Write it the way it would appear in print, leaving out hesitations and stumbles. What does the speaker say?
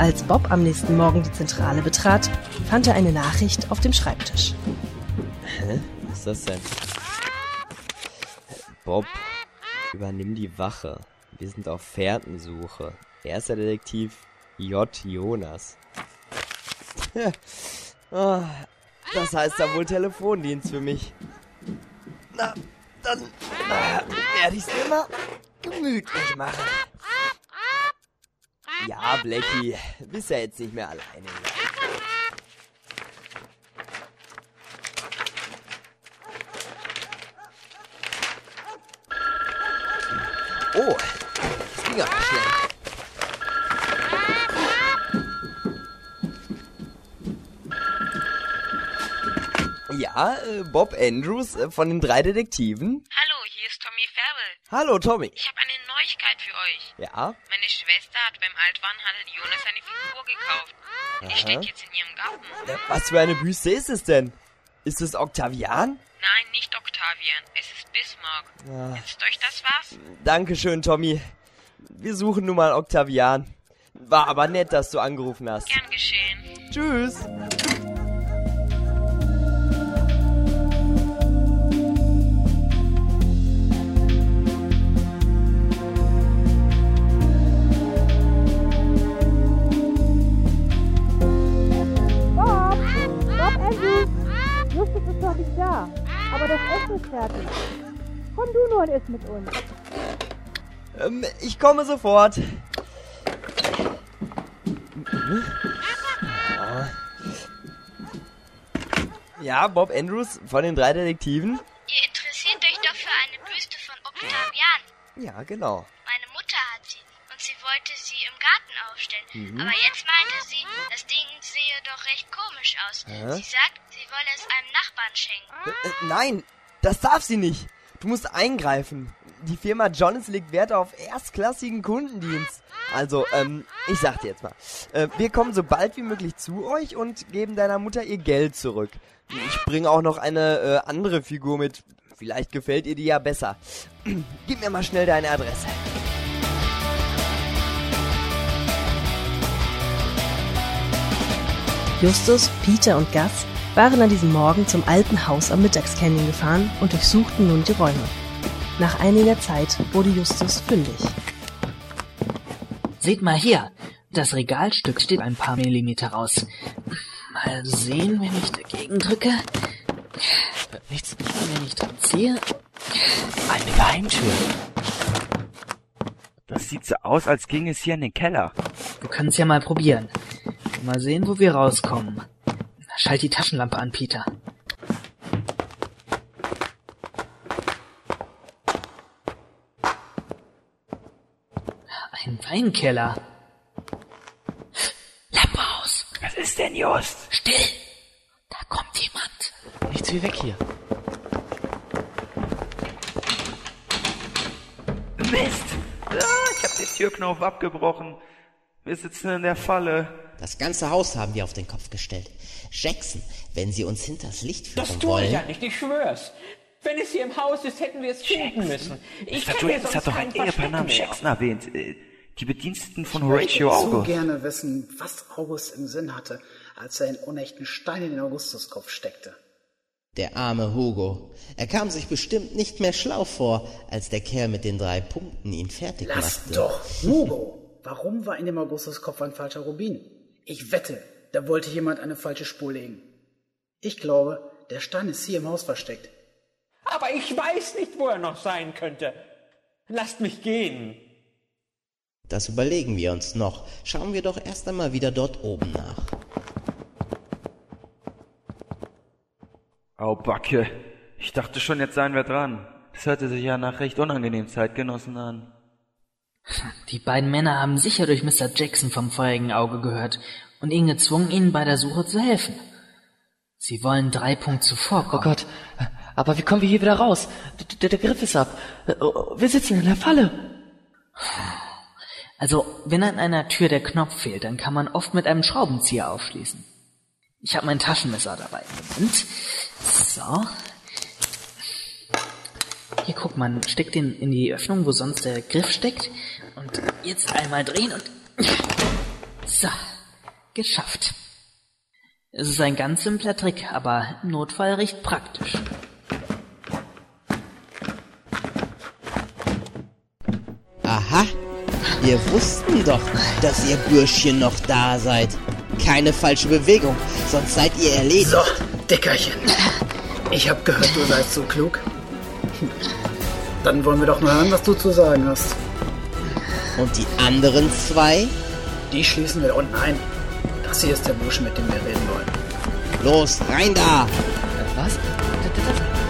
Als Bob am nächsten Morgen die Zentrale betrat, fand er eine Nachricht auf dem Schreibtisch. Hä? Was ist das denn? Bob, übernimm die Wache. Wir sind auf Fährtensuche. Erster Detektiv J. Jonas. Oh, das heißt da wohl Telefondienst für mich. Na, dann werde ich es mir mal gemütlich machen. Ja, Blackie, bist ja jetzt nicht mehr alleine. Oh, das ging aber schnell. Ja, Bob Andrews von den 3 Detektiven. Hallo, hier ist Tommy Färbel. Hallo, Tommy. Ich habe eine Neuigkeit für euch. Ja? Meine Schwester hat beim Altwarenhandel Jonas eine Figur gekauft. Die steht jetzt in ihrem Garten. Was für eine Büste ist es denn? Ist es Octavian? Nein, nicht Octavian. Es ist Bismarck. Ist euch das was? Dankeschön, Tommy. Wir suchen nun mal Octavian. War aber nett, dass du angerufen hast. Gern geschehen. Tschüss. Justus ist noch nicht da, aber das Essen ist fertig. Komm du nur und iss mit uns. Ich komme sofort. Ja, Bob Andrews von den 3 Detektiven. Ihr interessiert euch doch für eine Büste von Octavian. Ja, genau. Meine Mutter hat sie und sie wollte sie im Garten aufstellen. Aber jetzt meinte sie, das Ding sehe doch recht komisch aus. Sie sagt, sie wolle es einem Nachbarn schenken. Nein, das darf sie nicht. Du musst eingreifen. Die Firma Jonas legt Wert auf erstklassigen Kundendienst. Also, ich sag dir jetzt mal. Wir kommen so bald wie möglich zu euch und geben deiner Mutter ihr Geld zurück. Ich bringe auch noch eine andere Figur mit. Vielleicht gefällt ihr die ja besser. Gib mir mal schnell deine Adresse. Justus, Peter und Gus waren an diesem Morgen zum alten Haus am Mittagscanyon gefahren und durchsuchten nun die Räume. Nach einiger Zeit wurde Justus fündig. Seht mal hier, das Regalstück steht ein paar Millimeter raus. Mal sehen, wenn ich dagegen drücke. Nichts, wenn ich dran ziehe. Eine Geheimtür. Das sieht so aus, als ginge es hier in den Keller. Du kannst ja mal probieren. Mal sehen, wo wir rauskommen. Schalt die Taschenlampe an, Peter. Ein Weinkeller. Lampe aus. Was ist denn, Just? Still. Da kommt jemand. Nichts wie weg hier. Mist! Ich hab den Türknauf abgebrochen. Wir sitzen in der Falle. Das ganze Haus haben wir auf den Kopf gestellt. Jackson, wenn Sie uns hinters Licht führen Das tue wollen... ich ja nicht, ich schwör's. Wenn es hier im Haus ist, hätten wir es finden müssen. Mr. Drayton hat doch ein Ehepaar namens Jackson erwähnt. Die Bediensteten von Horatio Ich würde Auge. so gerne wissen, was August im Sinn hatte, als er einen unechten Stein in den Augustuskopf steckte. Der arme Hugo. Er kam sich bestimmt nicht mehr schlau vor, als der Kerl mit den 3 Punkten ihn fertig Lass machte. doch, Hugo! Warum war in dem Augustuskopf ein falscher Rubin? Ich wette, da wollte jemand eine falsche Spur legen. Ich glaube, der Stein ist hier im Haus versteckt. Aber ich weiß nicht, wo er noch sein könnte. Lasst mich gehen. Das überlegen wir uns noch. Schauen wir doch erst einmal wieder dort oben nach. Au Backe. Ich dachte schon, jetzt seien wir dran. Das hörte sich ja nach recht unangenehmen Zeitgenossen an. Die beiden Männer haben sicher durch Mr. Jackson vom feurigen Auge gehört und ihn gezwungen, ihnen bei der Suche zu helfen. Sie wollen 3 Punkte zuvorkommen. Oh Gott, aber wie kommen wir hier wieder raus? Der Griff ist ab. Wir sitzen in der Falle. Also, wenn an einer Tür der Knopf fehlt, dann kann man oft mit einem Schraubenzieher aufschließen. Ich habe mein Taschenmesser dabei. Moment. So. Hier, guck, man steckt den in die Öffnung, wo sonst der Griff steckt. Und jetzt einmal drehen und... So. Geschafft. Es ist ein ganz simpler Trick, aber im Notfall recht praktisch. Aha, wir wussten doch, dass ihr Bürschchen noch da seid. Keine falsche Bewegung, sonst seid ihr erledigt. So, Dickerchen. Ich hab gehört, du seist so klug. Dann wollen wir doch mal hören, was du zu sagen hast. Und die anderen zwei? Die schließen wir unten ein. Das hier ist der Bursche, mit dem wir reden wollen. Los, rein da! Was?